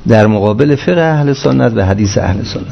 در مقابل فقه اهل سنت و حدیث اهل سنت.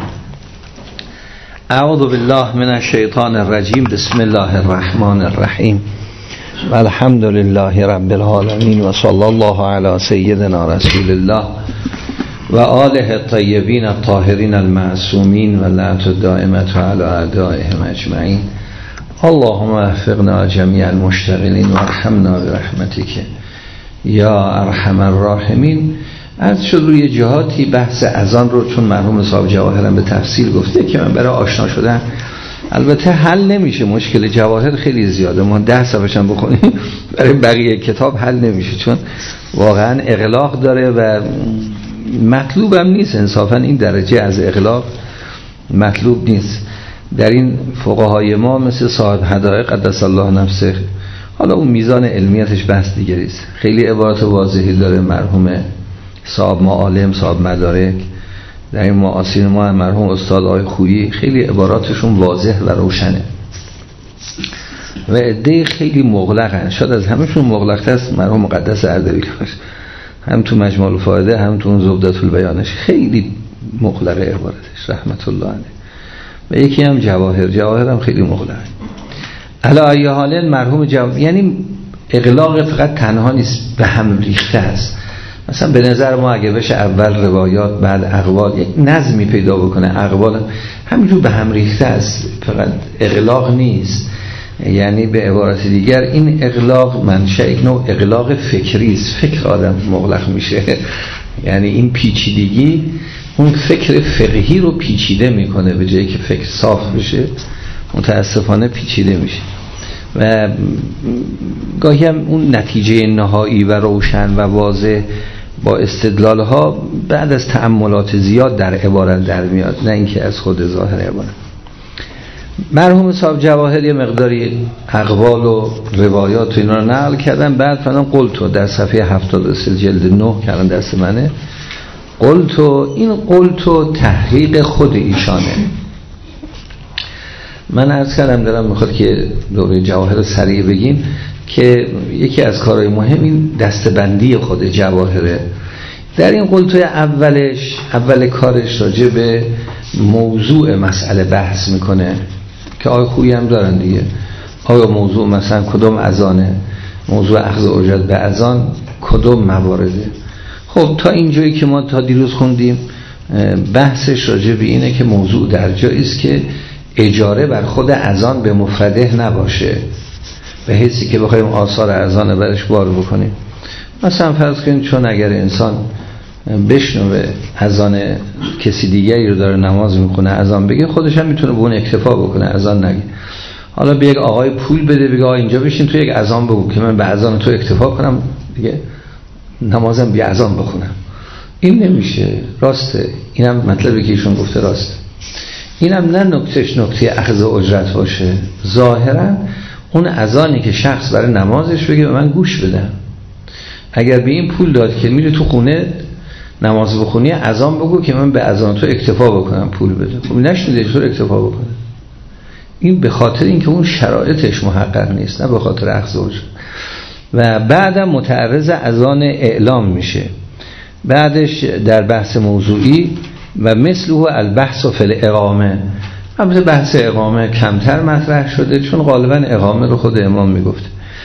اعوذ بالله من الشیطان الرجیم. بسم الله الرحمن الرحیم و الحمد لله رب العالمین و صلی الله علی سیدنا رسول الله و آله الطیبین الطاهرین المعصومین و لعنت الدائمة علی اعدائهم اجمعین. اللهم وفقنا جمیع المشتغلین و ارحمنا برحمتک یا ارحم الراحمین. از شد روی جهاتی بحث اذان رو، چون مرحوم صاحب جواهرم به تفصیل گفته که من برای آشنا شدن، البته حل نمیشه، مشکل جواهر خیلی زیاده، ما 10 صفحه‌ش هم بخونیم برای بقیه کتاب حل نمیشه، چون واقعا اغلاق داره و مطلوب هم نیست. انصافا این درجه از اغلاق مطلوب نیست. در این فقهای ما مثل صاحب حدائق قدس الله نفسه، حالا اون میزان علمیتش بحث دیگری است، خیلی عبارات واضحی داره. مرحوم صاحب معالم، صاحب مدارک، در این معاصر ما مرحوم استاد آقای خویی، خیلی عباراتشون واضح و روشنه و عده خیلی مغلقن. شاید از همهشون مغلق‌تر است مرحوم مقدس اردبیلی، هم تو مجموع الفائده هم تو زبدة البیانش خیلی مغلقه عبارتش رحمت الله علیه، و یکی هم جواهر هم خیلی مغلقه. علی ای حال مرحوم یعنی اغلاق فقط تنها نیست، به هم ریخته است. مثلا به نظر ما اگه بشه اول روایات بعد اقوال یک نظمی پیدا بکنه، اقوال همینجور به هم ریخته است، فقط اغلاق نیست. یعنی به عبارت دیگر این اغلاق منشأ یک نوع اغلاق فکری است، فکر آدم مغلق میشه. یعنی این پیچیدگی اون فکر فقهی رو پیچیده میکنه، به جایی که فکر صاف بشه متاسفانه پیچیده میشه. و گاهی هم اون نتیجه نهایی و روشن و واضح با استدلالها بعد از تأملات زیاد در عبارت در میاد، نه اینکه از خود ظاهر عبارت. مرحوم صاحب جواهر یه مقداری اقوال و روایات و اینا رو نقل کردن، بعد فلان قلتو در صفحه 73 جلد 9 کردن دست منه. قلتو، این قلتو تحقیق خود ایشانه. من عرض کردم دارم میخواد که دوره جواهر سریع بگیم که یکی از کارهای مهم این دستبندی خود جواهره. در این قلتوی اول کارش راجع به موضوع مسئله بحث میکنه که آقای خویی هم دارن دیگه. آیا موضوع مثلا کدوم اذانه، موضوع اخذ اجرت به اذان کدوم موارده. خب تا اینجایی که ما تا دیروز خوندیم بحثش راجع به اینه که موضوع در جایی است که اجاره بر خود اذان به مفرده نباشه، به حیثی که بخوایم آثار اذان برش بار بکنیم. مثلا فرض کنید چون اگر انسان بشنوه اذان کسی دیگری رو داره نماز میکنه اذان بگه، خودش هم میتونه به اون اکتفا بکنه، اذان نگه. حالا به یک آقای پول بده بگه آقا اینجا بشین تو یک اذان بگو که من به اذان تو اکتفا کنم دیگه، نمازم بی اذان بخونم. این نمیشه. راسته، اینم مطلبی که ایشون گفته راسته. اینم نه نکتهش نکته اخذ اجرت باشه، ظاهرا اون اذانی که شخص برای نمازش بگه به من گوش بدم. اگر به این پول داد که میره تو خونه نماز بخونی اذان بگو که من به اذان تو اکتفا بکنم پول بده، خب نشنیده تو اکتفا بکنه. این به خاطر اینکه اون شرایطش محقق نیست، نه به خاطر اخذ اجرت. و بعدم متعرض اذان اعلام میشه. بعدش در بحث موضوعی و مثله البحث فی الاقامه. البته بحث اقامه کمتر مطرح شده چون غالبا اقامه رو خود امام میگفت.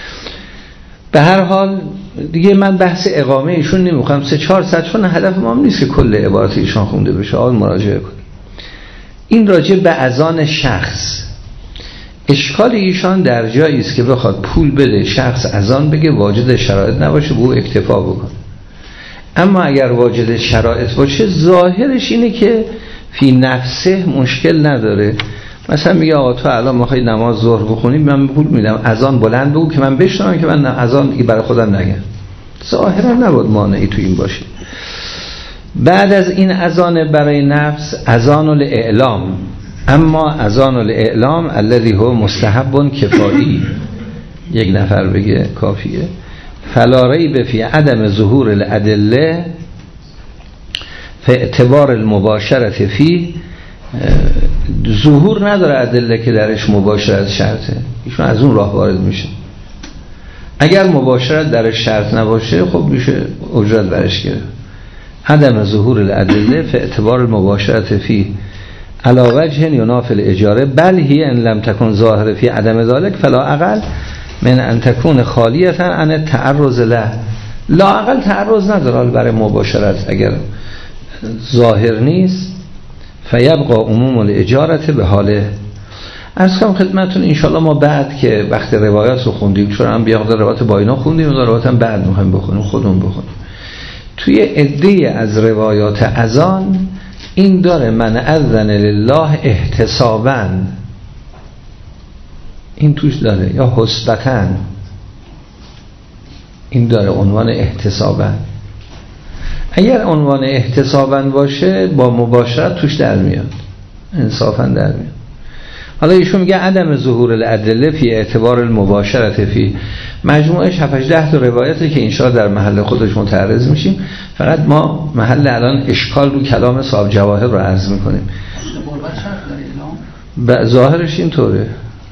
به هر حال دیگه من بحث اقامه ایشون نمیخوام 3-4 ساعت، چون هدف ما نیست که کل عبارات ایشون خونده بشه، حال مراجعه کنید. این راجع به اذان شخص، اشکال ایشان در جایی است که بخواد پول بده شخص اذان بگه واجد شرایط نباشه به او اکتفا بکنه. اما اگر واجد شرایط باشه ظاهرش اینه که فی نفسه مشکل نداره. مثلا میگه آقا تو الان میخوای نماز ظهر بخونی، من پول میدم اذان بلند بگو که من بشنوم که من اذان برای خودم نگم. ظاهرا نباید مانعی تو این باشه. بعد از این اذان برای نفس اذان الاعلام، اما اذان الاعلام الذی هو مستحب کفایی، یک نفر بگه کافیه. فلا ریب فی عدم ظهور الادله فاعتبار المباشرت فی، ظهور نداره ادله که درش مباشرت شرطه، ایشون از اون راه وارد میشه. اگر مباشرت درش شرط نباشه خب میشه اجرت برش گرفت. عدم ظهور الادله فی اعتبار المباشرت فی علی وجه ینافی الاجاره بل هی ان لم تکن ظاهر فی عدم ذلك فلا اقل من ان تکون خالیه عن التعرض له. لا اقل تعرض نداره برای مباشرت اگر ظاهر نیست، فیبقى عموم الاجاره به حاله. عرض کنم خدمتتون انشالله ما بعد که وقت روایات رو خوندیم، چون هم بیاقدر روایات با اینا خوندیم و روایات هم بعد میخوایم بخونیم خودمون بخونیم، توی عده از روایات اذان این داره من اذن لله احتسابا، این توش داره، یا حسبتا این داره عنوان احتسابا. اگر عنوان احتسابا باشه با مباشرت توش در میاد، انصافا در میاد. حالا ایشون میگه عدم ظهور الادله فی اعتبار المباشرت فی، مجموعه 7-8 تا روایته که انشاءالله در محل خودش متعرض میشیم. فقط ما محل الان اشکال رو کلام صاحب جواهر رو عرض میکنیم. ظاهرش اینطوره،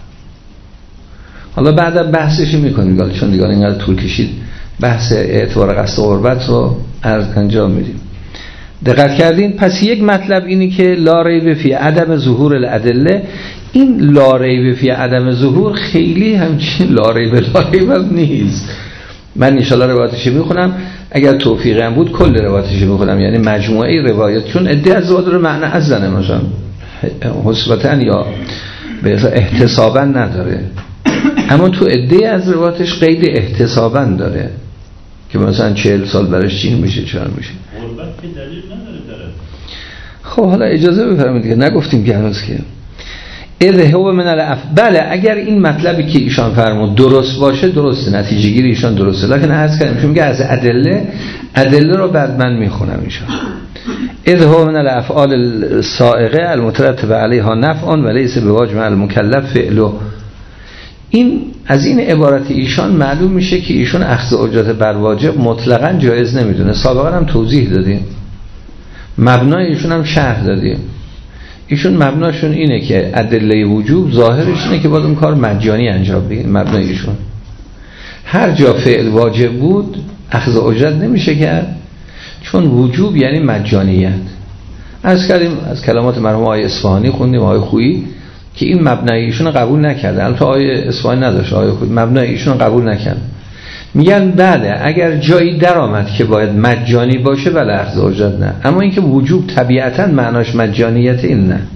حالا بعدا بحثش میکنیم چون دیگه اینقدر طول کشید بحث اعتبار قصد قربت رو انجام میدیم. دقت کردین؟ پس یک مطلب اینی که لا ریب فی عدم ظهور الادله، این لا ریب فی عدم ظهور خیلی همچین لا ریب نیست. من ان شاء الله روایتش میخونم، اگر توفیقی هم بود کل روایتش میخونم، یعنی مجموعه روایت، چون عده از روایات رو معنی از زنه مثلا حسبتن یا به احتسابا نداره، اما تو عده از روایتش قید احتسابا داره که مثلا 40 سال برش چین میشه، چرا میشه. قربت که دلیل نداره داره. خب حالا اجازه بفرمایید دیگه، نگفتیم که هنوز که اذهب من العف. بله اگر این مطلبی که ایشان فرمود درست باشه درسته، نتیجه گیری ایشان درسته، لکن عرض کردم چون میگه از ادله رو بعد من میخونم ایشان. اذهب من الافعال السائغه المترتب علیها نفع وليس بواجب المکلف فعله. این از این عبارت ایشان معلوم میشه که ایشون اخذ اجرت بر واجب مطلقاً جایز نمیدونه. سابقا هم توضیح دادیم، مبنای ایشون هم شرح دادیم. ایشون مبناشون اینه که ادله وجوب ظاهرش اینه که باید اون کار مجانی انجام بگیرن. مبنای ایشون هر جا فعل واجب بود اخذ اجرت نمیشه کرد، چون وجوب یعنی مجانیت. عرض کردیم از کلمات مرحوم آقای اصفهانی خوندیم، آقای خویی، که این مبنای ایشون قبول نکرده. البته آقای اصفهانی نداشت، آقای خویی مبنای ایشون قبول نکرد. میگن بله اگر جایی در آمد که باید مجانی باشه بله اخذ اجرت نه، اما اینکه وجوب طبیعتا معناش مجانیت این نه.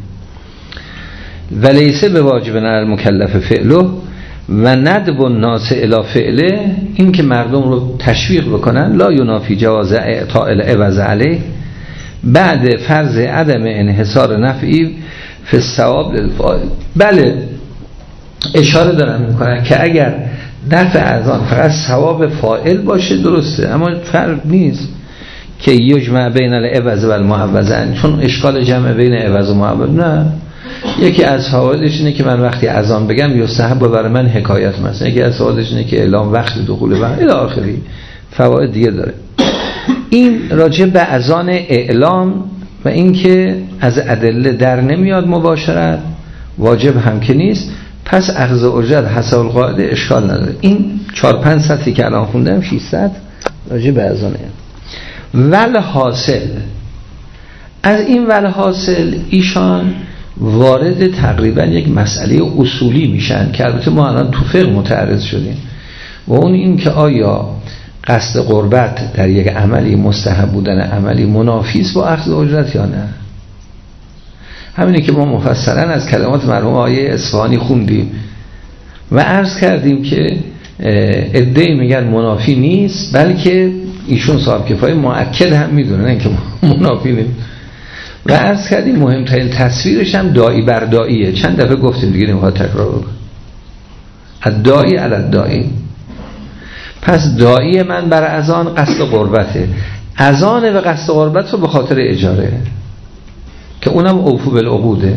ولیسه به واجب المکلف فعله و ندب الناس الی فعله، این که مردم رو تشویق بکنن لا ینافی جواز اعطاء العوض علیه بعد فرض عدم انحصار نفعی فی الثواب للفاعل. بله اشاره دارم میکنن که اگر دفع اذان فقط ثواب فاعل باشه درسته، اما فرق نیست که یجمع بین العوض و المعوض، چون اشکال جمع بین عوض و معوض نه. یکی از فوایدش اینه که من وقتی اذان بگم یستحب برای من حکایت، مثلا یکی از فوایدش اینه که اعلام وقت دخول وقت الی آخری، فواید دیگه داره. این راجع به اذان اعلام و اینکه از ادله در نمیاد مباشرت، واجب هم که نیست، پس اخذ اجرت حسب القاعده اشکال نداره. این 4-5 سطری که الان خوندم 600 راجع به اذان. والحاصل از این والحاصل ایشان وارد تقریبا یک مسئله اصولی میشن که البته ما الان تو فقه متعرض شدیم، و اون این که آیا قصد قربت در یک عملی مستحب بودن عملی منافی است با اخذ اجرت یا نه. همینه که ما مفصلا از کلمات مرحوم آیه اصفهانی خوندیم و عرض کردیم که عده‌ای میگن منافی نیست، بلکه ایشون صاحب کفایه مؤکد هم میدونن که منافی نیست. و عرض کردیم مهمترین تصویرش هم داعی بر داعیه. چند دفعه گفتیم دیگه نمیخواد تکرار بکنم. الداعی علی الداعی. پس داعی من بر اذان قصد قربته، اذان و قصد قربت رو به خاطر اجاره که اونم اوفو بالعقوده.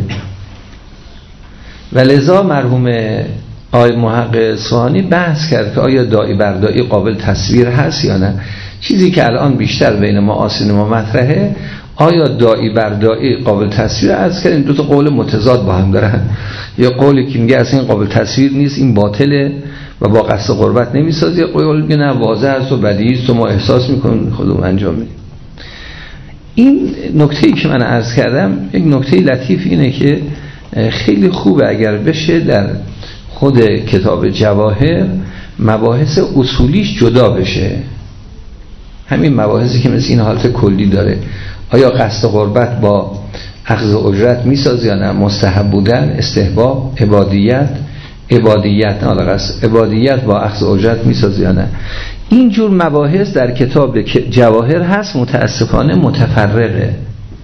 و لذا مرحوم آقای محقق اصفهانی بحث کرد که آیا داعی بر داعی قابل تصویر هست یا نه. چیزی که الان بیشتر بین معاصرین ما مطرحه، آیا داعی بر داعی قابل تصویر است؟ که این دو تا قول متضاد با هم دارن. یا قولی که میگه اصلا این قابل تصویر نیست، این باطله و با قصد قربت نمیسازه، یا قول میگه نه واضح است و بدیهی است و ما احساس میکنیم خودمون انجام میدیم. این نکته‌ای که من عرض کردم یک نکته لطیف اینه که خیلی خوبه اگر بشه در خود کتاب جواهر مباحث اصولیش جدا بشه. همین مباحثی که مثل این حالت کلی داره، آیا قصد قربت با اخذ اجرت میسازه یا نه، مستحب بودن، استحباب، عبادیت نه قصد عبادیت با اخذ اجرت میسازه یا نه. اینجور مباحث در کتاب جواهر هست، متاسفانه متفرقه.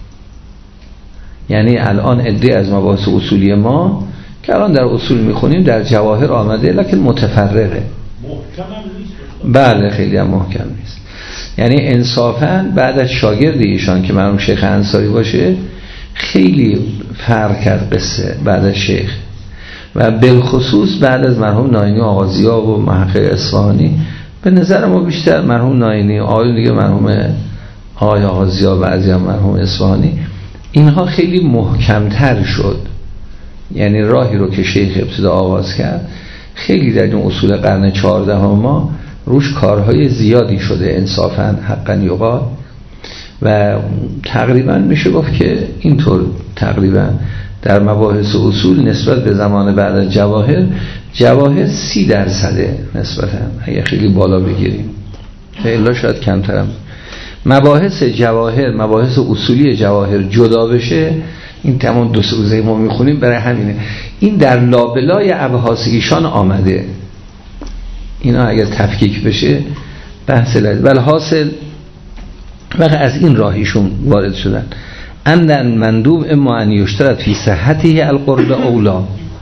یعنی الان عده از مباحث اصولی ما که الان در اصول میخونیم در جواهر آمده، لکن متفرقه. محکم هم نیست. بله خیلی هم محکم نیست. یعنی انصافاً بعد از شاگرد ایشان که مرحوم شیخ انصاری باشه خیلی فرق کرد قصه بعد از شیخ، و بالخصوص بعد از مرحوم ناینی آغازیا و محقق اصفهانی. به نظر ما بیشتر مرحوم ناینی، آقای دیگه مرحوم آقای آغازیا، بعضی هم مرحوم اصفهانی، اینها خیلی محکمتر شد. یعنی راهی رو که شیخ ابتدا آغاز کرد خیلی در این اصول قرن 14 ما روش کارهای زیادی شده انصافاً حقاً یقال، و تقریباً میشه گفت که اینطور تقریباً در مباحث اصول نسبت به زمان بعد از جواهر 30% نسبتاً اگه خیلی بالا بگیریم، الا شاید کمترم. مباحث جواهر، مباحث اصولی جواهر جدا بشه، این تمام 2 روزه ما میخونیم، برای همینه این در لابلای ابحاث ایشان آمده. اینا اگر تفکیک بشه بحث لازم. ولی حاصل وقت از این راهیشون وارد شدن. اندن مندوب اما ان یشترط فی صحته القرب اولا،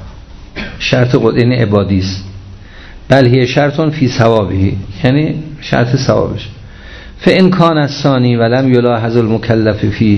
شرط قدین عبادی است، بل هی شرطون فی ثوابه، یعنی شرط ثوابش. فان کان الثانی ولم یلاحظ المکلف فیه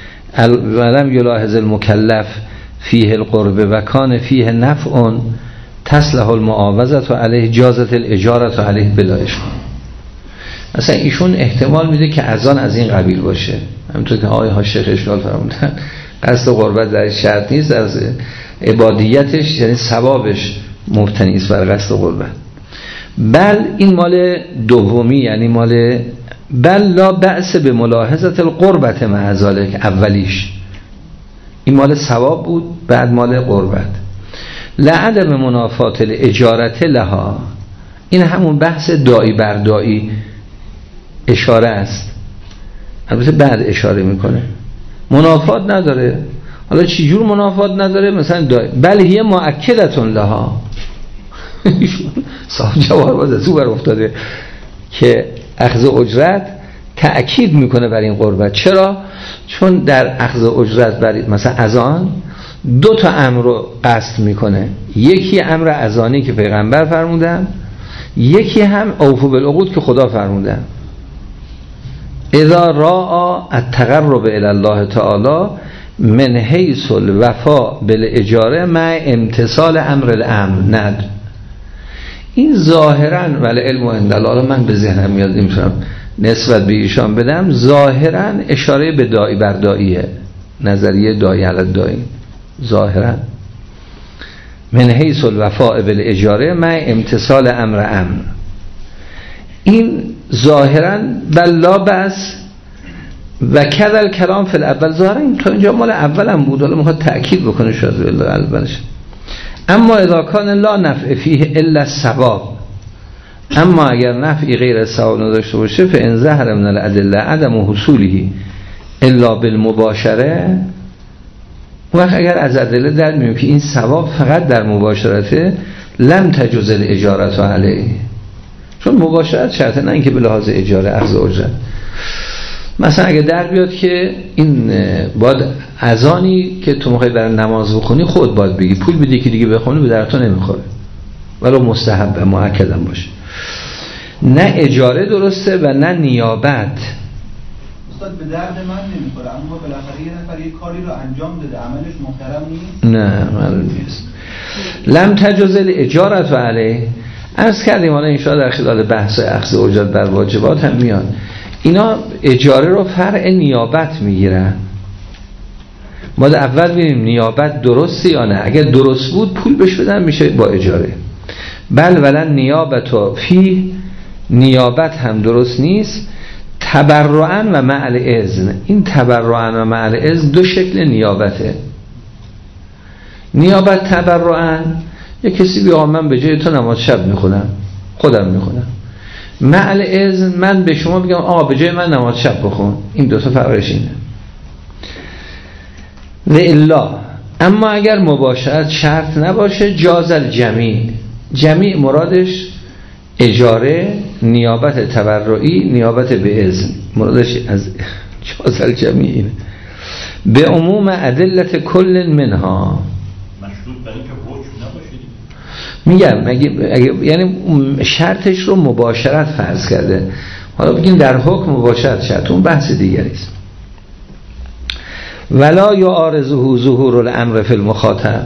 ولم یلاحظ المکلف فیه القرب و کان فیه نفع تصلح المعاوضه علیه جازت الاجاره علیه بلا اشکال. مثلا ایشون احتمال میده که اذان از این قبیل باشه، همونطور که آقای شیخ اشکال فرمودن قصد قربت در شرط نیست، از عبادیتش یعنی ثوابش مبتنی است بر قصد قربت. بل این مال دومی، یعنی مال بل لا بأس به ملاحظت القربت مع ذلک، اولیش این مال ثواب بود، بعد مال قربت. لعدم منافات الاجارت لها، این همون بحث داعی بر داعی اشاره است، البته بعد اشاره میکنه منافات نداره. حالا چی جور منافات نداره؟ مثلا داعی بل هی مؤکدتون لها، صاحب جواهر باز از او بر افتاده که اخذ اجرت تأکید میکنه بر این قربت. چرا؟ چون در اخذ اجرت بر مثلا اذان 2 امر رو قصد میکنه، یکی امر اذانی که پیغمبر فرمودن، یکی هم اوفوا بالعقود که خدا فرمودن. اذا راء التقرب الی الله تعالی من حیث الوفاء بالاجاره مع امتثال امر الامر ند. این ظاهرا ولی علم عند الله، من به ذهنم میاد نمیتونم نسبت به ایشان بدم، ظاهرا اشاره به داعی بر داعیه، نظریه داعی علی داعی، ظاهرا من حیث الوفاء بالاجاره مع امتثال امر امر. این ظاهرا بل لا بأس و کذل کلام فی الاول، ظاهرا تا اینجا مال اولم بود، حالا میخواد تأکید بکنه شاید بالله اولش. اما اذا کان لا نفع فیه الا الثواب، اما اگر نفعی غیر ثواب نداشته باشه فان ظهر من الادله عدم حصوله الا بالمباشره، وقت اگر از ادله در میاد که این ثواب فقط در مباشرته، لم تجوز الاجاره علیه، چون مباشرت شرطه، نه اینکه به لحاظ اجاره اخذ اجرت. مثلا اگه در بیاد که این باید اذانی که تو میخوای برای نماز بخونی خود باید بگی، پول بدی که دیگه بخونی به درتون نمیخوره، ولو مستحب مؤکدم باشه. نه اجاره درسته و نه نیابت. استاد به درد من نمیخوره، اما بالاخره یه نفر یه کاری رو انجام داده، عملش محترم نیست. نه معلوم نیست. لم تجوز الاجاره علیه. عرض کردیم حالا ان شاءالله در خلال بحث اخذ اجرت بر واجبات هم میاد، اینا اجاره رو فرع نیابت میگیرن. ما در اول ببینیم نیابت درسته یا نه، اگر درست بود پول بهش بدن میشه با اجاره. بل ولن نیابت و فی، نیابت هم درست نیست، تبرعا و مع الاذن. این تبرعا و مع الاذن دو شکل نیابته. نیابت تبرعا، یک کسی بگه من به جای تو نماز شب میخونم، خودم میخونم. مع الاذن من به شما بگم آقا به جای من نماز شب بخون. این دو تا فرقش اینه. و الا، اما اگر مباشرت شرط نباشه جاز الجمیع. جمیع مرادش اجاره، نیابت تبرعی، نیابت به اذن، مرادش از جاز الجمیع اینه. به عموم ادلت کل منها، مشروط برای که حکم نباشه. میگم یعنی شرطش رو مباشرت فرض کرده، حالا بگیم در حکم مباشرت شرط، اون بحث دیگری است. ولا یعارضه ظهور الامر فی المخاطب.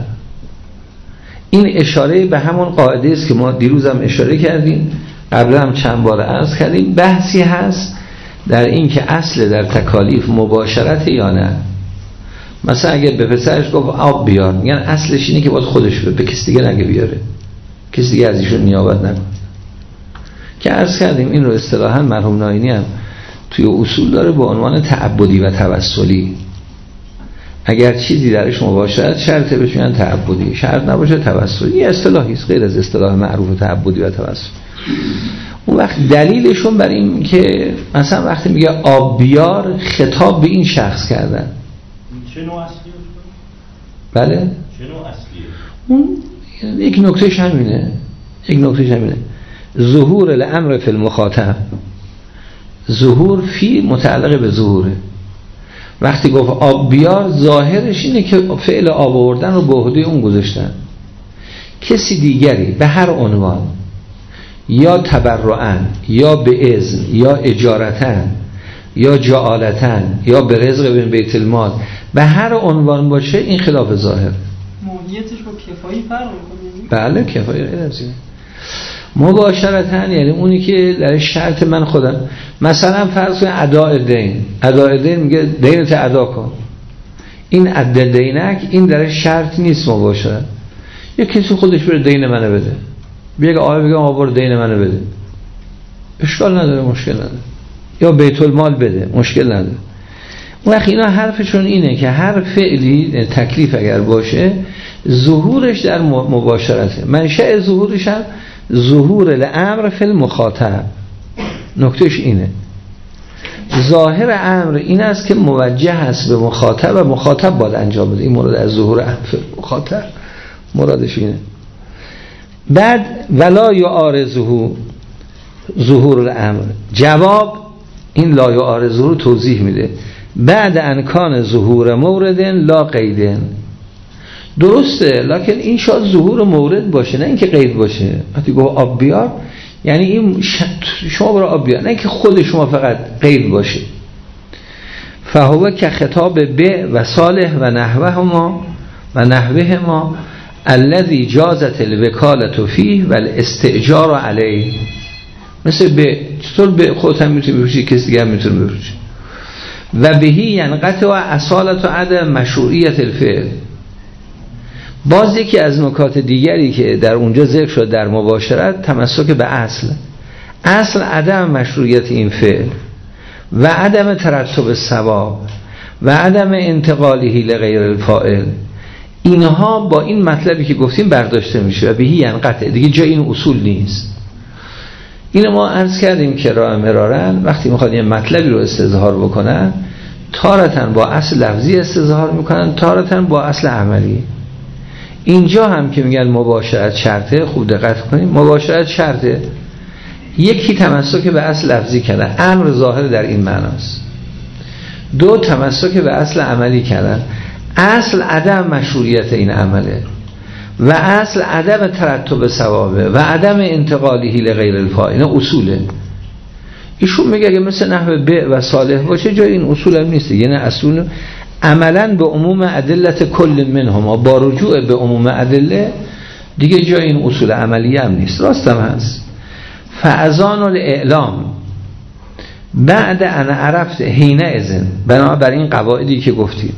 این اشاره به همون قاعده است که ما دیروز هم اشاره کردیم، قبلا هم چند بار عرض کردیم. بحثی هست در این که اصل در تکالیف مباشرت یا نه. مثلا اگه به پسرش گفت آب بیار، میگن اصلش اینه که باید خودش به کسی دیگه نگه بیاره، کسی دیگه از ایشون نیابت نکنه. که عرض کردیم این رو اصطلاحاً مرحوم ناینی هم توی اصول داره به عنوان تعبدی و توسلی. اگر چیزی درش مباشرت شرطه بهش میگن تعبدی، شرط نباشه توسلی. یه اصطلاحی است غیر از اصطلاح معروف تعبدی و توسلی. اون وقت دلیلشون بر این که مثلا وقتی میگه آب بیار، خطاب به این شخص کردن. چه نوع اصلیه؟ بله؟ چه نوع اصلیه؟ اون یک نکتهش همینه. ظهور الامر فی المخاطب. ظهور فی متعلق به ظهوره. وقتی گفت آب بیار، ظاهرش اینه که فعل آب آوردن رو به عهده اون گذاشتن. کسی دیگری به هر عنوان، یا تبرعاً یا به اذن یا اجارتاً یا جعالتاً یا به رزق بین بیت المال، به هر عنوان باشه این خلاف ظاهر. موهیتش با کفایی فرق می‌کنه. بله کفایی غیر از اینه. مباشرتاً یعنی اونی که در شرط من خودم، مثلا فرض کن اداء دین میگه دینت ادا کن، این عد دینک، این در شرط نیست مباشرت. یک کسی خودش بره دین منو بده، بگه آقا بگم آقا برو دین منو بده، اشکال نداره، مشکل نداره. یا بیت المال بده، مشکل نداره. اون وقت اینا حرفشون اینه که هر فعلی تکلیف اگر باشه ظهورش در مباشرته. منشأ ظهورش هم ظهور الامر فی المخاطب. نکتهش اینه. ظاهر امر این است که موجه است به مخاطب و مخاطب باید انجام بده. این مورد از ظهور امر فی المخاطب مرادش اینه. بعد ولا یعارضه ظهور الامر. جواب این لا یعارضه رو توضیح میده. بعد انکان ظهور مورد لا قیدن. درسته، لکن این شاید ظهور مورد باشه نه اینکه قید باشه. وقتی گفت آب بیار یعنی این شما برای آب بیار، نه اینکه خود شما فقط قید باشه. فهو که خطاب به و صالح و نحوه ما الذی جازت الوکالة فیه و الاستئجار علیه. مثل به چطور به خودت هم میتونی بفروشی، کسی دیگه هم میتونه بفروشی. و بهی ینقطع و اصالت و عدم مشروعیت الفعل. باز یکی از نکات دیگری که در اونجا ذکر شد در مباشرت، تمسک به اصل عدم مشروعیت این فعل و عدم ترتب ثواب و عدم انتقالی لغیر الفاعل. اینها با این مطلبی که گفتیم برداشته میشه و بهی ینقطع، دیگه جای این اصول نیست. اینو ما عرض کردیم که مرارن وقتی میخواد یه مطلبی رو استظهار بکنن، تارتن با اصل لفظی استظهار میکنن، تارتن با اصل عملی. اینجا هم که میگن مباشرت شرطه، خوب دقت کنیم، مباشرت شرطه. یکی تمسک به اصل لفظی کردن، امر ظاهر در این معناست. دو، تمسک به اصل عملی کردن، اصل عدم مشروعیت این عمله و اصل عدم ترتب ثوابه و عدم انتقالی لغیر الفاعل. اینا اصوله. ایشون میگه اگه مثل نحو به و صالح باشه جای این اصول هم نیست. یعنی اصول عملا به عموم ادلت کل منهما، با رجوع به عموم ادله دیگه جای این اصول عملی هم نیست. راستم هست. فاذان الاعلام بعد ان عرفت حین اذن، بنابراین این قواعدی که گفتیم،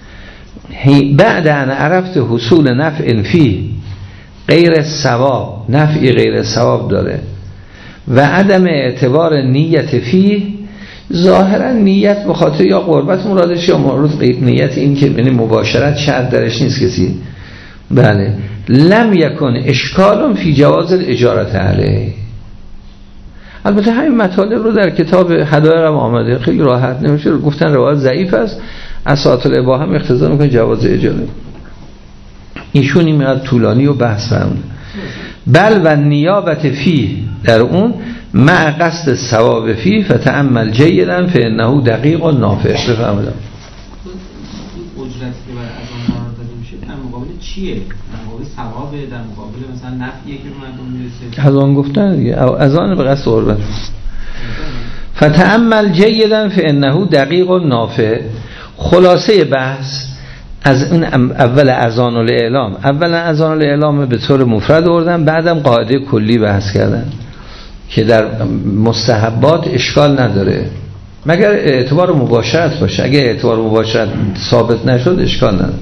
بعد ان عرفت حصول نفع فیه غیر ثواب، نفعی غیر ثواب داره و عدم اعتبار نیت فیه ظاهرا نیت به خاطر یا قربت مرادش یا نیت این که یعنی مباشرت شرط درش نیست کسی. بله. لم یکن اشکال فی جواز الاجارت علیه. البته همین مطالب رو در کتاب هدایق هم آمده، خیلی راحت نمیشه گفتن روایت ضعیف است، اساطیل الاباحه هم اقتضا میکنه جواز اجاره. ایشون این مقدار طولانی و بحث فرمود. بل و نیابت فیه در اون مع قصد ثواب فیه فتأمل جیدا فانه دقیق و نافع. بفهمید اجرتی که برای اذان قرار داده میشه در مقابل چیه؟ در مقابل ثوابه، در مقابل مثلا نفعیه که مردم میرسه؟ اذان گفتن دیگه، اذان به قصد قربت. فتأمل جیدا فانه دقیق و نافع. خلاصه بحث از این اول اذان الاعلام، اولا اذان الاعلام به طور مفرد آوردن، بعدم قاعده کلی بحث کردن که در مستحبات اشکال نداره مگر اعتبار مباشرت باشه. اگه اعتبار مباشرت ثابت نشد اشکال نداره.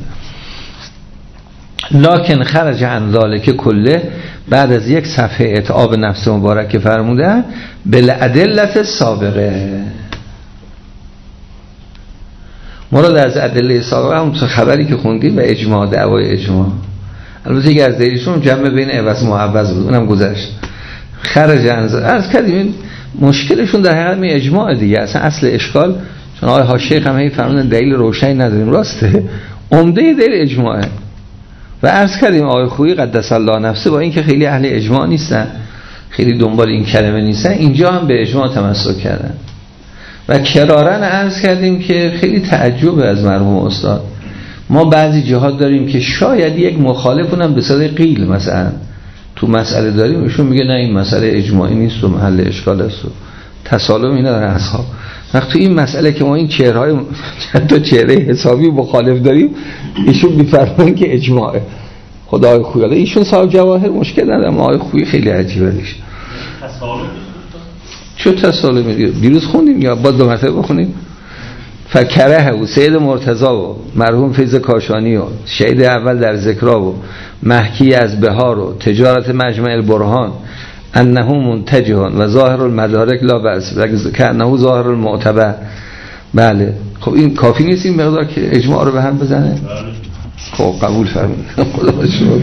لکن خرج عن ذلک کله، بعد از یک صفحه اتعاب نفس مبارک فرمودن بالادله سابقه. مراد از ادله سابقه هم خبری که خوندیم و اجماع، دعوای اجماع. البته یک از دیشون جمع بین عوض معوض بود، اونم گذشت. خرج از کردیم مشکلشون در حقیقت می اجماع دیگه. اصل اشکال چون آقای حاشیه هم هی فرمودن دلیل روشنی نداریم، راسته عمده دلیل اجماعه. و عرض کردیم آقای خویی قدس الله نفسه با اینکه خیلی اهل اجماع نیستن، خیلی دنبال این کلمه نیستن، اینجا هم به اجماع تمسک کردن. و کرارن عرض کردیم که خیلی تعجب از مرحوم استاد. ما بعضی جهات داریم که شاید یک مخالفونم به صدای قیل مثلا تو مسئله داریم، ایشون میگه نه این مسئله اجماعی نیست و محل اشکال است و تسالم اینا دارن اصحاب. وقت تو این مسئله که ما این چهرهای چند تا چهره حسابی مخالف داریم، ایشون میفرمایند که اجماعه. خدای خویاله ایشون صاحب جواهر مشکل نداره، ما آقای خویی خیلی عجیبه دیش. چه تسالمی دیگه دیروز خوندیم یا باز دو مرتبه بخونیم. فکره و سید مرتضی و مرحوم فیض کاشانی و شهید اول در ذکرا و محکی از بهار و تجارت مجمع البرهان انه منتجه و ظاهر المدارک لا بأس که انه ظاهر المعتبر. بله خب این کافی نیست این مقدار که اجماع رو به هم بزنه؟ خب قبول فرمایید خدا شما.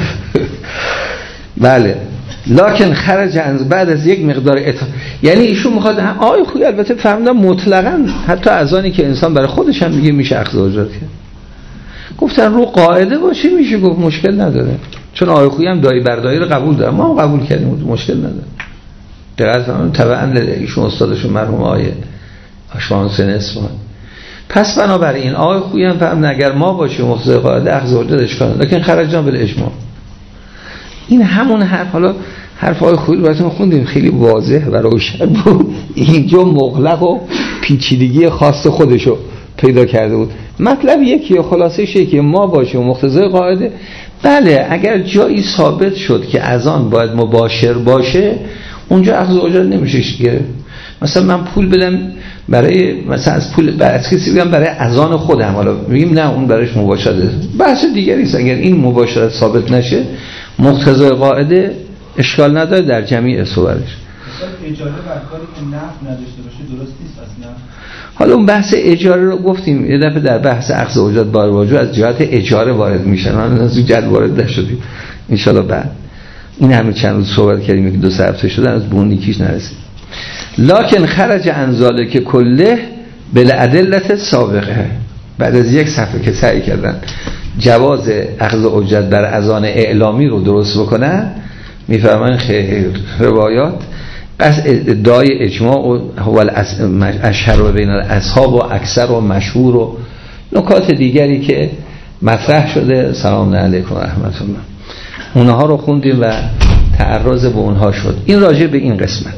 بله لکن خرج عن بعد از یک مقدار یعنی ایشون میخواد آقای خویی البته فهمیدم مطلقاً حتی اذانی که انسان برای خودش هم میگه میشه اخذ اجرت کرد. گفتن رو قاعده باشه میشه گفت مشکل نداره، چون آقای خویی هم دایی بردایی رو قبول داره، ما هم قبول کردیم مشکل نداره. دقت فرمایید تبعاً ایشون استادشون مرحوم آقای آشوان حسین اصفهانی. پس بنابراین آقای خویی هم فهمید اگر ما باشیم مقتضای قاعده اخذ اجرت اشکال نداره، لکن خرجنا بالاجماع. این همون حرف، حالا حرف آقای خویی رو براتون خوندیم خیلی واضح و روشن بود، اینجا مغلق و پیچیدگی خاص خودشو پیدا کرده بود. مطلب یکی خلاصش یکی، ما باشیم مقتضای قاعده. بله اگر جایی ثابت شد که اذان باید مباشر باشه اونجا اخذ اجرت نمیشه گرفت. مثلا من پول بدم برای مثلا از پول از کسی بگم برای اذان خودم، حالا میگیم نه اون برایش مباشرت، بحث دیگری است. اگر این مباشرت ثابت نشه مقتضای قاعده اشکال نداره در جمیع صورش. اجاره بر کاری که نفع نداشته باشه درست نیست اصلا. حالا اون بحث اجاره رو گفتیم یه دفعه در بحث اخذ اجرت با وجود از جهت اجاره وارد میشن، من از اون جد وارد نشدیم ان شاء الله. بعد این همه چند روز صحبت کردیم که 2 هفته شده از بون یکیش نرسید. لکن خرج عن ذلک کله بالادله سابقه، بعد از یک صفحه که سعی کردن جواز اخذ اجرت بر اذان اعلامی رو درست بکنن، میفرمان خیر روایات بس ادعای اجماع و اشهر و بین اصحاب و اکثر و مشهور و نکات دیگری که مطرح شده سلام علیکم و رحمت الله، اونها رو خوندیم و تعرض به اونها شد. این راجع به این قسمت.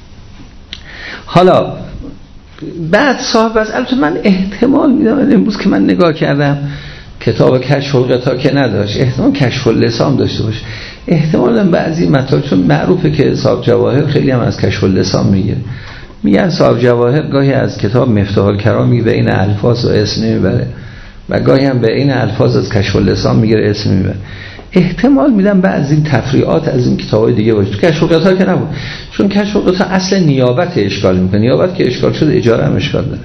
حالا بعد صاحب از البته من احتمال میدم امروز که من نگاه کردم کتاب کشف الغطا که نداشت، احتمال کشف اللسان داشته باشه، احتمالاً بعضی مطالب چون معروفه که صاحب جواهر خیلی هم از کشف اللسان میگه، میگن صاحب جواهر گاهی از کتاب مفتاح الکرام میگه بین الفاظ و اسم نمیبره، و گاهی هم به این الفاظ از کشف اللسان میگیره اسم میبره. احتمال میدم بعضی این تفریعات از این کتابای دیگه باشه. تو کشف القطار که نبود، چون کشف القطار اصل نیابت اشکال میکنه. نیابت که اشکال شده، اجاره هم اشکال داره.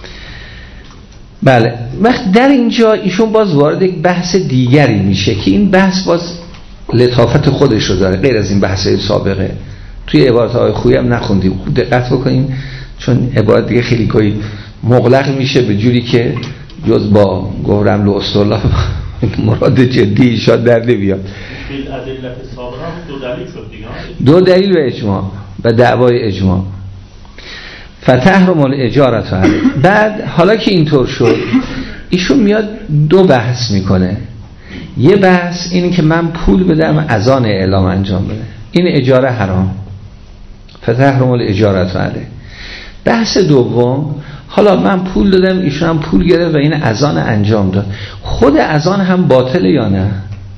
بله، وقت در اینجا ایشون باز وارد یک بحث دیگری میشه که این بحث باز لطافت خودش رو داره، غیر از این بحث سابقه. توی عبارت‌های خوبی هم نخوندیم، خوب دقت بکنیم، چون عبارت دیگه خیلی گاهی مغلق میشه به جوری که جز با گورم لوستولا مراد جدی ایشان در نمیاد. ادله سابقه دو دلیل شد دیگه، دو دلیل به اجماع و دعوای اجماع. فتحرم الاجارت علیه. بعد حالا که اینطور شد، ایشون میاد دو بحث میکنه. یه بحث اینه که من پول بدم اذان اعلام انجام بده، این اجاره حرام، فتحرم الاجارت علیه. بحث دوم، حالا من پول دادم، ایشون هم پول گرفت و این اذان انجام داد، خود اذان هم باطله یا نه؟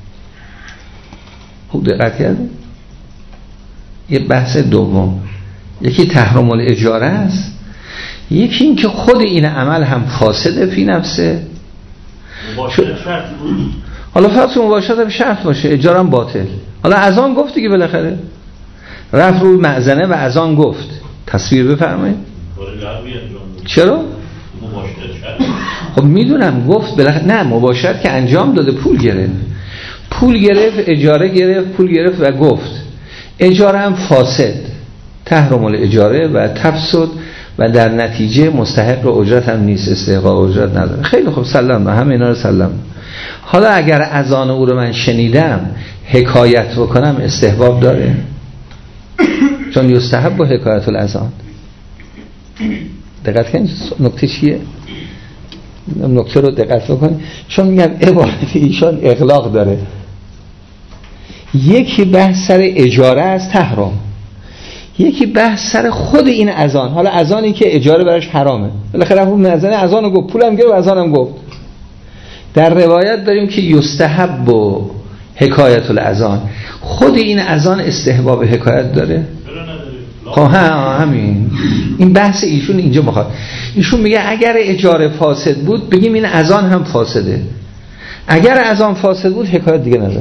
خوب دقت کردید؟ یه بحث دوم، یکی تحریم الاجاره است، یکی این که خود این عمل هم فاسده فی نفسه. حالا فرض مباشرت هم شرط باشه، اجاره هم باطل. حالا اذان گفت دیگه، بالاخره رفت روی مأذنه و اذان گفت، تصویر بفرمایید. چرا؟ خب میدونم گفت بالاخره، نه مباشرت که انجام داده، پول گرفت، اجاره گرفت، پول گرفت و گفت. اجاره هم فاسد، تحریم الاجاره و تفسد و در نتیجه مستحق اجرت هم نیست، استحقاق اجرت نداره. خیلی خوب، سلام، همه اینا رو سلام. حالا اگر اذان او رو من شنیدم حکایت بکنم استحباب داره؟ چون یستحب با حکایت الاذان. دقت کنید نکته چیه؟ نکته رو دقت بکنید، چون میگم عبارت ایشان اغلاق داره. یکی بحث سر اجاره از تحریم، یکی بحث سر خود این اذان. حالا اذانی که اجاره براش حرامه، بالاخره اون اذان اذانو گفت، پولم گرفت و اذانم گفت. در روایت داریم که یستحب و حکایت الاذان، خود این اذان استحباب حکایت داره. خب همین این بحث ایشون اینجا میخواد. ایشون میگه اگر اجاره فاسد بود بگیم این اذان هم فاسده، اگر اذان فاسد بود حکایت دیگه نداره.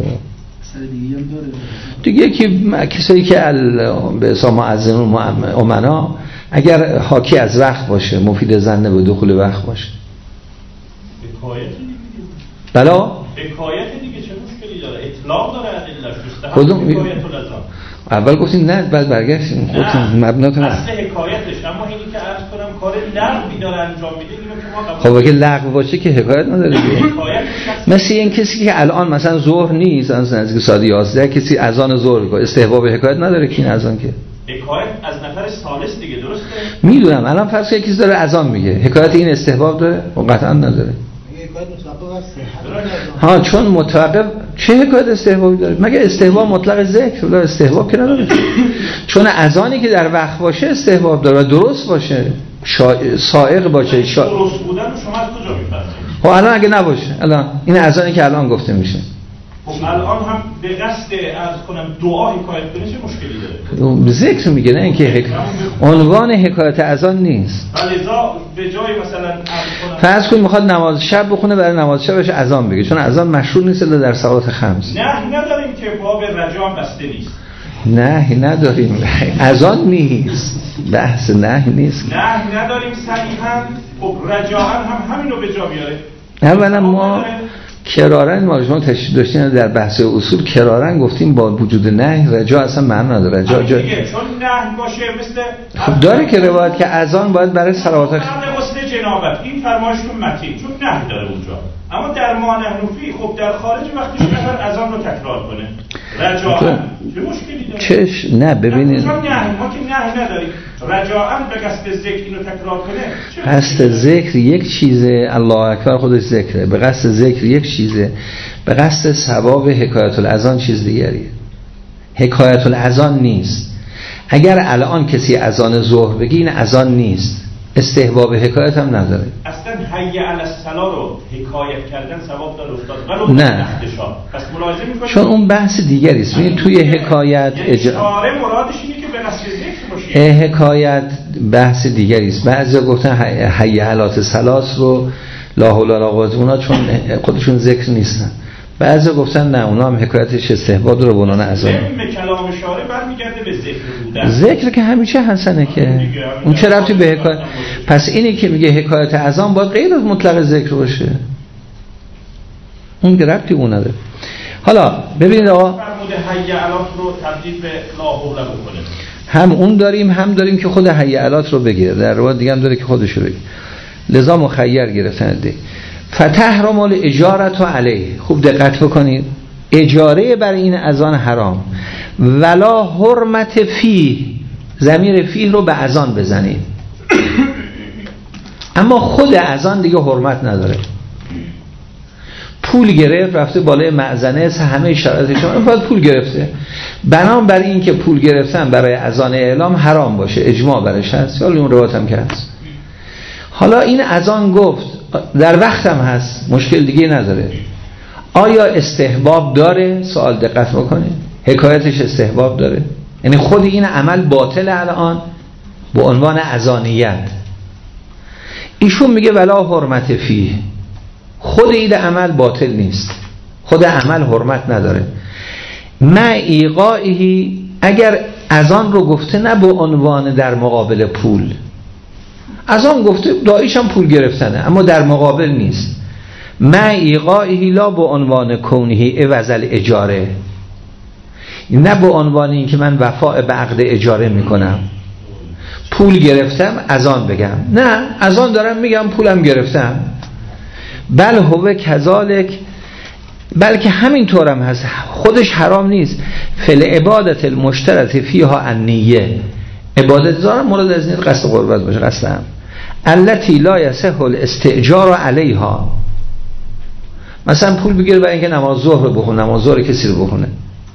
دیگه که کسایی که به اسم معذنون امنا اگر حاکی از وقت باشه، مفید زنه به دخول وقت باشه، حکایت بلا حکایت دیگه چه مشکلی داره؟ اطلاق داره ادله‌اش. کدوم اول گفتیم نه، بعد برگشتیم گفتیم مبناتون اصل حکایتش، اما اینی که عرض کنم کار لغوی داره انجام میده، اینو که خب اگه لغو باشه که حکایت نداره دیگه. مثل این کسی که الان مثلا ظهر نیست، نزدیک ساعت 11 کسی اذان ظهر میکنه، استحباب حکایت نداره که این اذان که حکایت از نفر ثالث دیگه، درسته؟ میدونم الان فرض کنید کسی داره اذان میگه، حکایت این استحباب داره؟ قطعا نداره. ها، چون متوقف چه حکایت استحبابی داره؟ مگه استحباب مطلق ذکر ولی استحباب که نداره. چون اذانی که در وقت باشه استحباب داره و درست باشه، سائق باشه. درست بودن شما از کجا می‌فهمید؟ خب الان اگه نباشه، الان این اذانی که الان گفته میشه، خب الان هم به قصد عرض کنم دعا حکایت کنه چه مشکلی داره؟ ذکر میگه، نه اینکه عنوان حکایت اذان نیست. لذا به جای مثلا فرض کنید میخواد نماز شب بخونه، برای نماز شبش اذان بگه، چون اذان مشروع نیست الا در صلوات خمس. نه نداریم که باب رجا بسته نیست. نه نداریم، اذان نیست، بحث نه نیست. نه نداریم صحیحاً. خب رجاء هم همینو به جا بیاره. اولا ما کرارن ما تشریح داشتیم در بحث اصول، کرارن گفتیم با وجود نهی رجاء اصلا معنی نداره. رجاء چون نهی باشه مثل خب داره که روایت که اذان باید برای صلوات غسل جنابت، این فرمایشتون متین چون نهی داره اونجا، اما در ما نحنفی خب در خارج وقتی نفر اذان رو تکرار کنه رجاء چه مشکلی داره؟ چش نه ببینید، چون نهی ما که نهی نداریم، رجاء به قصد ذکر اینو تکرار کنه. قصد ذکر یک چیزه، الله اکبر خودش ذکره، به قصد ذکر یک چیزه، به قصد ثواب حکایت الاذان چیز دیگریه. حکایت الاذان نیست. اگر الان کسی اذان ظهر بگی این اذان نیست، استحباب حکایت هم نداره. اصلا حی علی الصلا رو حکایت کردن ثواب داره استاد، نه پس ملاحظه می‌کنید چون اون بحث دیگری است. ببین توی حکایت اشاره مرادش اینه که به قصد ذکر باشه، حکایت بحث دیگری است. بعضیا گفتن حی علی الصلا رو لا حول ولا قوت، اونا چون خودشون ذکر نیستن. بعضی گفتن نه اونا هم حکایتش استحباب رو بنان اذان. کلام شارع برمیگرده به ذکر بودن. ذکر که همیشه حسنه که اون چه ربطی به حکایت؟ پس اینی که میگه حکایت اذان باید غیر از مطلق ذکر باشه، اون ربطی اون نداره. حالا ببینید آقا فرموده حی علات رو تبدیل به لا حول بکنه، هم اون داریم هم داریم که خود حی علات رو بگیره، در روایت دیگه هم داره که خودش رو بگیره، لذا مخیر گرفتن دی. فتحرم الاجارة علیه. خوب دقت بکنید، اجاره بر این اذان حرام. ولا حرمت فیه، ضمیر فیه رو به اذان بزنید، اما خود اذان دیگه حرمت نداره. پول گرفت رفته بالای مأذنه، همه شرایطش باید پول گرفته، بنام برای این که پول گرفتن برای اذان اعلام حرام باشه، اجماع برش هست، یا اون روایت هم که هست. حالا این اذان گفت در وقت هم هست، مشکل دیگه نداره. آیا استحباب داره؟ سوال دقت بکنید، حکایتش استحباب داره، یعنی خود این عمل باطل الان به عنوان اذانیت. ایشون میگه ولا حرمت فیه، خود این عمل باطل نیست، خود عمل حرمت نداره. مع ایقاعی، اگر اذان رو گفته نه به عنوان در مقابل پول، اذان گفته داییش هم پول گرفتنه اما در مقابل نیست. مع ایقاعی لا به عنوان کونهی عوض الاجاره، نه به عنوان این که من وفاء به عقد اجاره میکنم، پول گرفتم اذان بگم، نه اذان دارم میگم پولم گرفتم. بل هو کذالک، بلکه همین طورم هست، خودش حرام نیست. فل عبادت المشترط فیها النیه، عبادت دارم مورد از نیت قصد قربت باشه، قصدم التي لا یصح الاستئجار علیها. مثلا پول بگیره برای اینکه نماز ظهر بخونه، نماز ظهر کسی رو بخونه،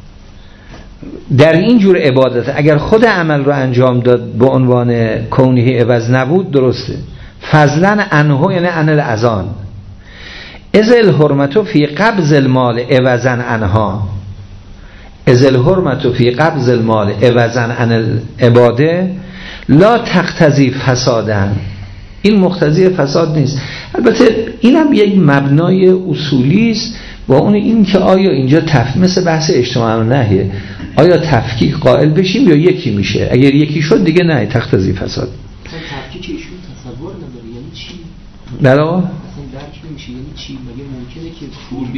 در این جور عبادت اگر خود عمل رو انجام داد به عنوان کونهی عوض نبود درسته. فضلا عنه یعنی عن الاذان، اذ الحرمت فی قبض المال عوضا عنها، اذ الحرمت فی قبض المال عوضا عن العباده لا تقتضی فسادا، این مقتضی فساد نیست. البته اینم یک مبنای اصولی است و اون این که آیا اینجا مثل بحث اجتماع و نهیه، آیا تفکیک قائل بشیم یا یکی میشه؟ اگر یکی شد دیگه نه تقتضی فساد. تفکیک ایشون تصور نداره، یعنی چی؟ بله نمیشه، یعنی چی؟ مگه ممکنه که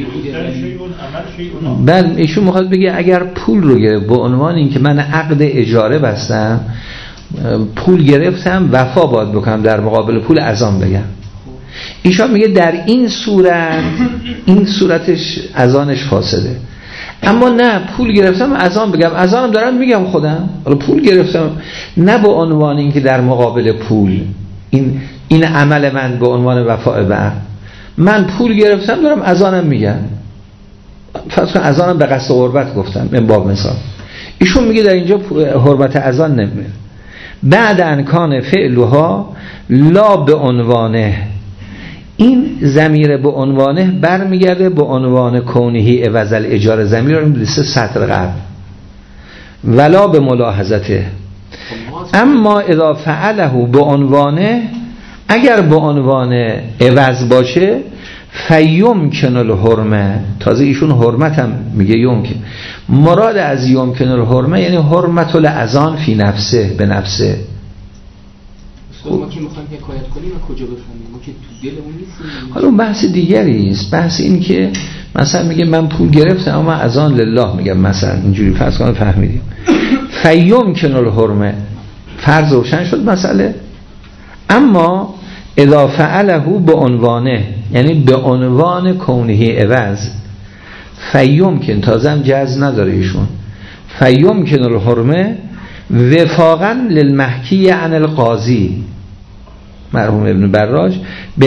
پول بگیره؟ بله ایشون میخواد بگه اگر پول رو گرفت به عنوان این که من عقد اجاره بستم، پول گرفتم، وفا باید بکنم در مقابل پول اذان بگم. ایشون میگه در این صورت، این صورتش اذانش فاسده. اما نه پول گرفتم اذان بگم، اذانم دارم میگم خودم، حالا پول گرفتم نه به عنوان این که در مقابل پول، این عمل من به عنوان وفاء به عقد، من پول گرفتم دارم اذانم میگم، فرض کن اذانم به قصد قربت گفتم من باب مثال. ایشون میگه در اینجا حرمت اذان نمیره. بعد انکان فعلها لا به عنوانه، این ضمیر به عنوانه برمیگرده به عنوان کونهی عوض الاجاره، ضمیر رو لیست سطر قبل، ولا به ملاحظته. اما اذا فعله به عنوانه، اگر به عنوان عوض باشه فیمکن الحرمه، تازه ایشون حرمت هم میگه یمکن، مراد از یمکن الحرمه یعنی حرمت الاذان فی نفسه، به نفسه. ما که میخوایم حکایت کنیم و کجا بفهمیم؟ ما که تو دلمون نیستیم. حالا بحث دیگری است، بحث این که مثلا میگه من پول گرفتم اما اذان لله میگم، مثلا اینجوری فرض کنید فهمیدیم. فیمکن الحرمه، فرض روشن شد مسئله. اما اذا فعله به عنوانه، یعنی به عنوان کونهی عوض، فیمکن، تازه هم جز نداره ایشون، فیمکن الحرمه وفاقا للمحکی عن القاضی مرحوم ابن براج به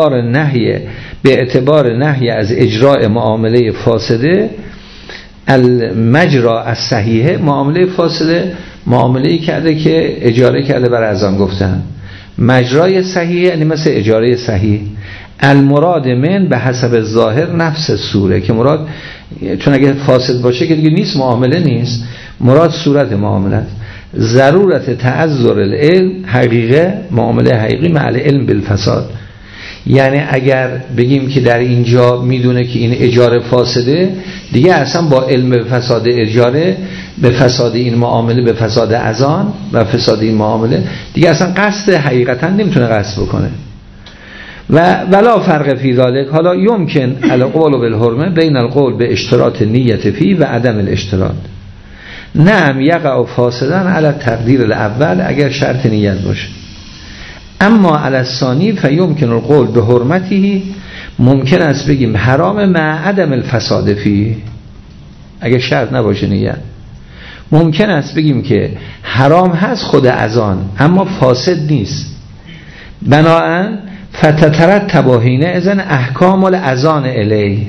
اعتبار نهی از اجراء معامله فاسده المجرا الصحیحه، معامله فاسده معامله‌ای کرده که اجاره کرده برای اذان گفتن، مجرای صحیح یعنی مثل اجاره صحیح. المراد من به حسب ظاهر نفس سوره، که مراد چون اگه فاسد باشه که دیگه نیست، معامله نیست، مراد صورت معامله است. ضرورت تعذر العلم، حقیقه معامله حقیقی مع العلم بالفساد، یعنی اگر بگیم که در اینجا میدونه که این اجاره فاسده، دیگه اصلا با علم به فساد اجاره، به فساد این معامله، به فساد اذان و فساد این معامله، دیگه اصلا قصد حقیقتا نمیتونه قصد بکنه. ولا فرق فی ذلک، حالا یمکن القول بالحرمه بین القول به اشتراط نیت فی و عدم الاشتراط. نعم یقع فاسدا علی تقدیر الاول، اگر شرط نیت باشه. اما علی الثانی فیمکن القول به حرمته، ممکن است بگیم حرام مع عدم الفساد فی، اگر شرط نباشه نیت. ممکن است بگیم که حرام هست خود اذان اما فاسد نیست. بنابراین فتترتب حینئذ احکام الاذان علی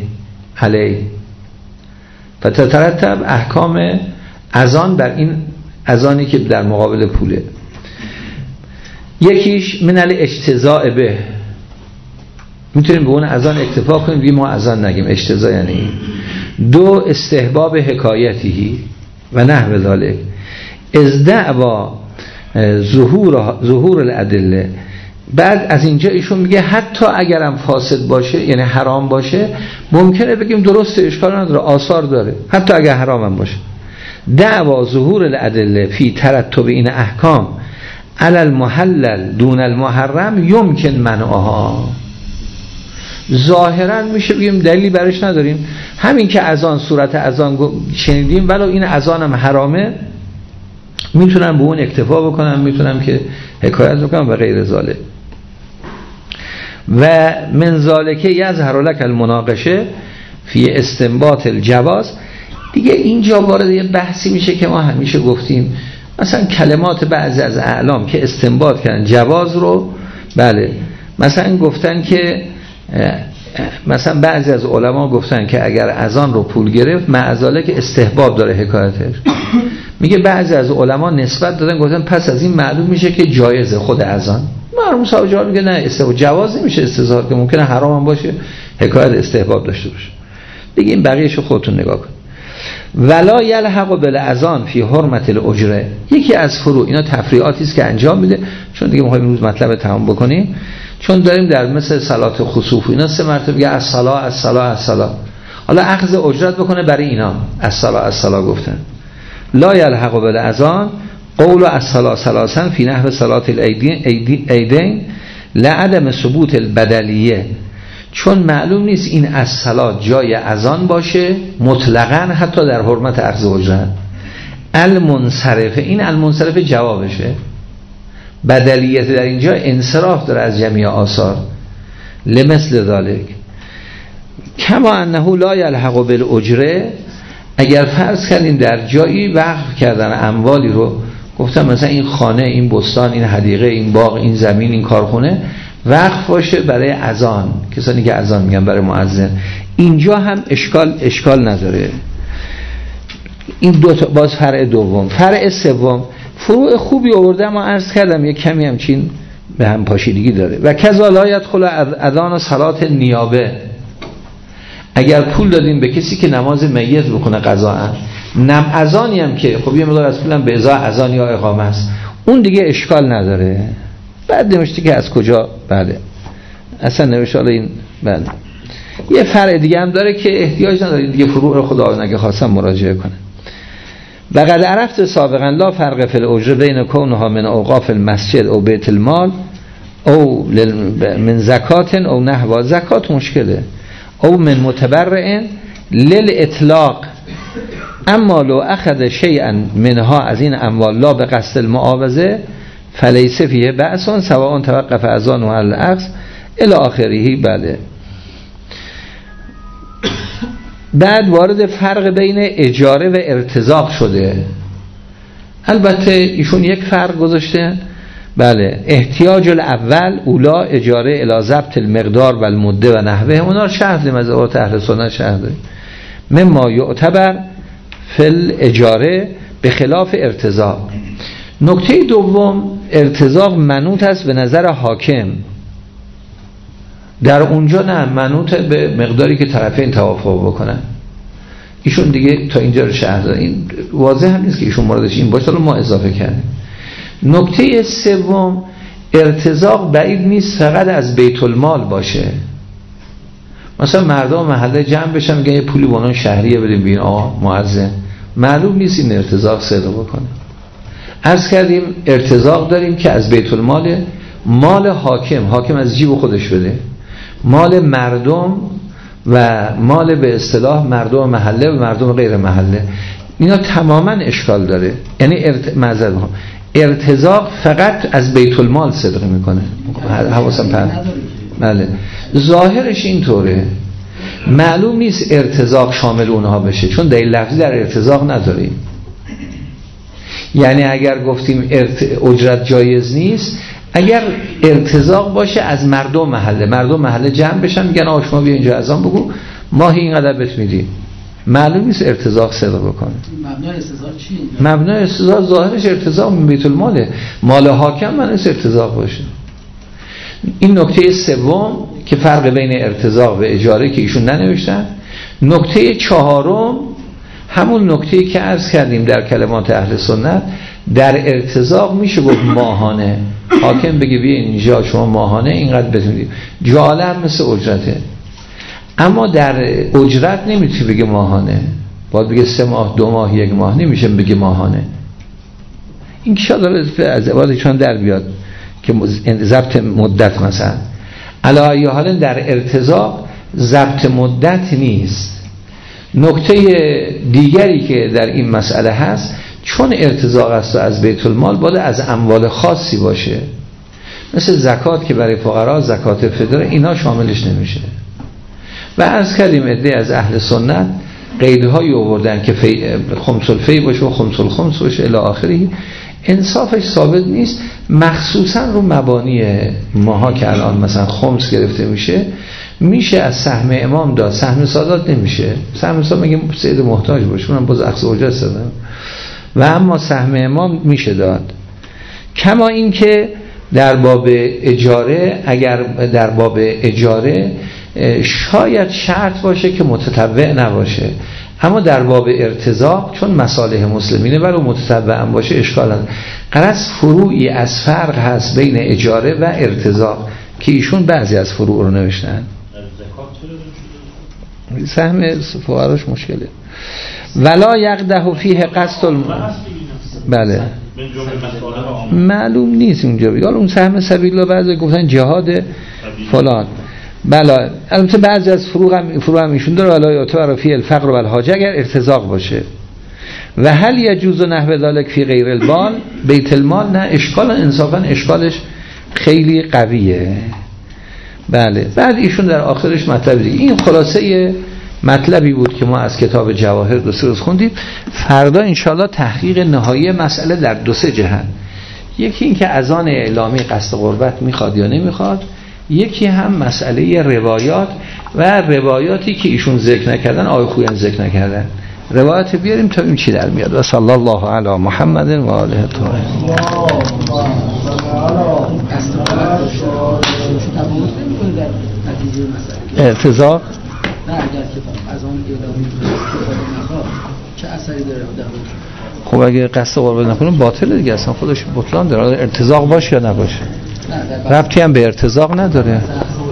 فتترتب احکام اذان بر این اذانی که در مقابل پوله. یکیش من الاجتزاء به، میتونیم به اون اذان اکتفا کنیم بگیم ما اذان نگیم، اجتزاء یعنی این. دو استحباب حکایتی و نحو ذلک، از دعوا ظهور الادله. بعد از اینجا ایشون میگه حتی اگرم فاسد باشه یعنی حرام باشه، ممکنه بگیم درسته، اشکال نداره، آثار داره، حتی اگر حرام هم باشه. دعوا ظهور الادله فی ترتب این احکام علی المحلل دون المحرم یمکن منعها. ظاهرا میشه بگیم دلیلی برش نداریم، همین که اذان صورت اذان شنیدیم ولو این اذان هم حرامه، میتونم به اون اکتفا بکنم، میتونم که حکایت بکنم و غیر ذالک. و من ذالک یظهر لک المناقشه فی استنباط الجواز. دیگه اینجا وارد یه بحثی میشه که ما همیشه گفتیم، مثلا کلمات بعضی از اعلام که استنباط کردن جواز رو، بله مثلا گفتن که مثلا بعضی از علما گفتن که اگر اذان رو پول گرفت معذاله که استحباب داره حکایتش. میگه بعضی از علما نسبت دادن گفتن پس از این معلوم میشه که جایزه خود اذان. مرحوم صاحب جواب میگه نه، استحباب جواز نمیشه استظهار، که ممکنه حرام هم باشه حکایت استحباب داشته باشه. دیگه این بقیه‌شو خودتون نگاه کن. ولا یلحق بالاذان فی حرمت الاجره، یکی از فروع، اینا تفریعاتی است که انجام میده، چون دیگه میخوایم امروز مطلب تمام بکنیم، چون داریم در مثل صلات خسوف اینا 3 مرتبه میگه الصلاه. حالا اخذ اجرت بکنه برای اینا، الصلاه گفتن. لا یلحق بالاذان قول الصلاه ثلاثا فی نحو صلات العیدین لعدم ثبوت البدلیه، چون معلوم نیست این الصلاه جای اذان باشه مطلقاً، حتی در حرمت اخذ اجرت. المنصرف، این المنصرف جوابشه، بدلیت در اینجا انصراف داره از جمعی آثار. لمثل ذالک کما انه لا یلحق بالاجره، اگر فرض کردیم در جایی وقف کردن اموالی رو، گفتم مثلا این خانه، این بستان، این حدیقه، این باغ، این زمین، این کارخونه وقف باشه برای اذان، کسانی که اذان میگن برای مؤذن، اینجا هم اشکال نداره. این دو تا باز فرع دوم. فرع سوم فروع خوبی آورده، ما عرض کردم یک کمی همچین به هم پاشیدگی داره. و کذا لا یدخل اذان و صلات نیابه، اگر پول دادیم به کسی که نماز میت بکنه قضاء، نم اذانی هم که خب یه مقدار از پولم به ازای اذان یا اقامه است، اون دیگه اشکال نداره. بعد نوشته که از کجا، بله اصلا نوشته حالا این، بله یه فرع دیگه هم داره که احتیاج نداره دیگه، فروع خدا نگه خواستم مراجعه کنه. و قد عرفت سابقا لا فرق فی الاجره بین کونها من اوقاف المسجد او بیت المال او من زکات او نحو زکات مشکله، او من متبرع للاطلاق، اما لو اخذ شیئا منها از این اموال لا به قصد المعاوضه فلیس فیه بأس سواء توقف اذان و الاخذ الی آخره. بله. بعد وارد فرق بین اجاره و ارتزاق شده. البته ایشون یک فرق گذاشته، بله احتیاج الاول اولا اجاره الی ضبط المقدار و المده و نحوه، اونا رو شرح دیم از اوقات اهل سنت شرح دیم. مما یعتبر فی الاجاره به خلاف ارتزاق. نکته دوم، ارتزاق منوط است به نظر حاکم، در اونجا نه، منوط به مقداری که طرفین توافق بکنن. ایشون دیگه تا اینجا رو شرح داد، این واضح هم نیست که ایشون موردش این باشه، ما اضافه کردیم. نکته سوم، ارتزاق بعید نیست فقط از بیت المال باشه. مثلا مردم محله جمع بشن میگن یه پولی به اون شهریه بدیم ببین آقا مؤذن، معلوم نیست این ارتزاق صدق بکنه. عرض کردیم ارتزاق داریم که از بیت المال، مال حاکم از جیب خودش بده، مال مردم و مال به اصطلاح مردم محله و مردم غیر محله، اینا تماما اشکال داره. یعنی ارتزاق فقط از بیت المال صدق میکنه. حواسم پرد. بله ظاهرش اینطوره، معلوم نیست ارتزاق شامل اونها بشه چون دلیل لفظی در ارتزاق نداریم. یعنی اگر گفتیم اجرت جایز نیست، اگر ارتزاق باشه از مردم محله جمع بشن میگن آقا شما بیا اینجا اذان بگو ماهی اینقدر بهت میدیم، معلوم نیست ارتزاق صدق بکنه. مبنای استزاق چیه؟ مبنای استزاق ظاهرش ارتزاق من بیت الماله، مال حاکم من نیست ارتزاق باشه. این نکته سوم که فرق بین ارتزاق و اجاره که ایشون ننوشتن. نکته چهارم همون نکته‌ای که عرض کردیم در کلمات اهل سنت، در ارتزاق میشه گفت ماهانه، حاکم بگه بیا اینجا شما ماهانه اینقدر بتونید، جعاله هم مثل اجرته. اما در اجرت نمیتونی بگه ماهانه، باید بگه 3 ماه 2 ماه 1 ماه، نمیشه بگه ماهانه. این که شاید از عبادشان در بیاد که ضبط مدت مثلا علی حال در ارتزاق ضبط مدت نیست. نکته دیگری که در این مسئله هست، چون ارتزاق است و از بیت المال باید از اموال خاصی باشه، مثل زکات که برای فقرا زکات فطر اینا شاملش نمیشه. و عرض کردیم عده از اهل سنت قیدهایی آوردن که خمس الفی باشه و خمس الخمس باشه الی آخری، انصافش ثابت نیست، مخصوصا رو مبانی ماها که الان مثلا خمس گرفته میشه از سهم امام داد، سهم سادات نمیشه. سهم سادات میگه سید محتاج باشه، اونم باز اخذ اجرت دادن، و اما سهم امام میشه داد. کما این که در باب اجاره، اگر در باب اجاره شاید شرط باشه که متطوع نباشه، اما در باب ارتزاق چون مصالح مسلمینه ولو متطوع هم باشه اشکال نداره. غرض فروعی از فرق هست بین اجاره و ارتزاق که ایشون بعضی از فروع رو نوشتن. سهم فقراش مشکله. ولا یقده فیه قصد بله معلوم نیست اونجا بگه اون سهم سبیل الله، بعضی گفتن جهاد فلان. بله البته بعضی از فروع هم ایشون داره ولا یعتبر فی الفقر و الحاجه اگر ارتزاق باشه. و هل یجوز نحو ذلک فی غیر المال، بیت المال نه، اشکال انصافا اشکالش خیلی قویه. بله بعد ایشون در آخرش مطلب دیگه. این خلاصه مطلبی بود که ما از کتاب جواهر 2 روز خوندیم. فردا انشالله تحقیق نهایی مسئله در 2-3 جهت، یکی این که اذان اعلامی قصد قربت میخواد یا نمیخواد، یکی هم مسئله روایات و روایاتی که ایشون ذکر نکردن آقای خویان ذکر نکردن، روایت بیاریم تا این چی در میاد. و صلی الله علی محمد و آله الطاهرین. ارتزاق نه اگر که از اون اعلامی نخواد چه اثری داره در خب اگه قصد قربت نکنه باطله دیگه، اصلا خودش بطلان داره. ارتزاق باشه یا نباشه ربطی هم به ارتزاق نداره.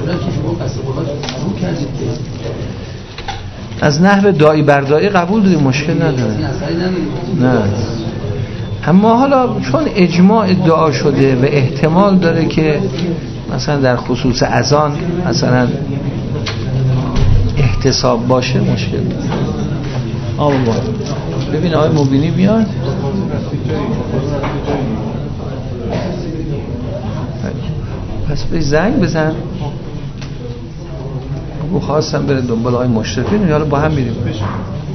از نحو داعی بر داعی قبول داریم، مشکل نداره. نه اما حالا چون اجماع ادعا شده و احتمال داره که مثلا در خصوص اذان مثلا احتساب باشه، مشکل نداره. ببین آقای مبینی بیاد. پس به زنگ بزن، بخواستم بره دنبال آقای مشرفین، حالا با هم میریم.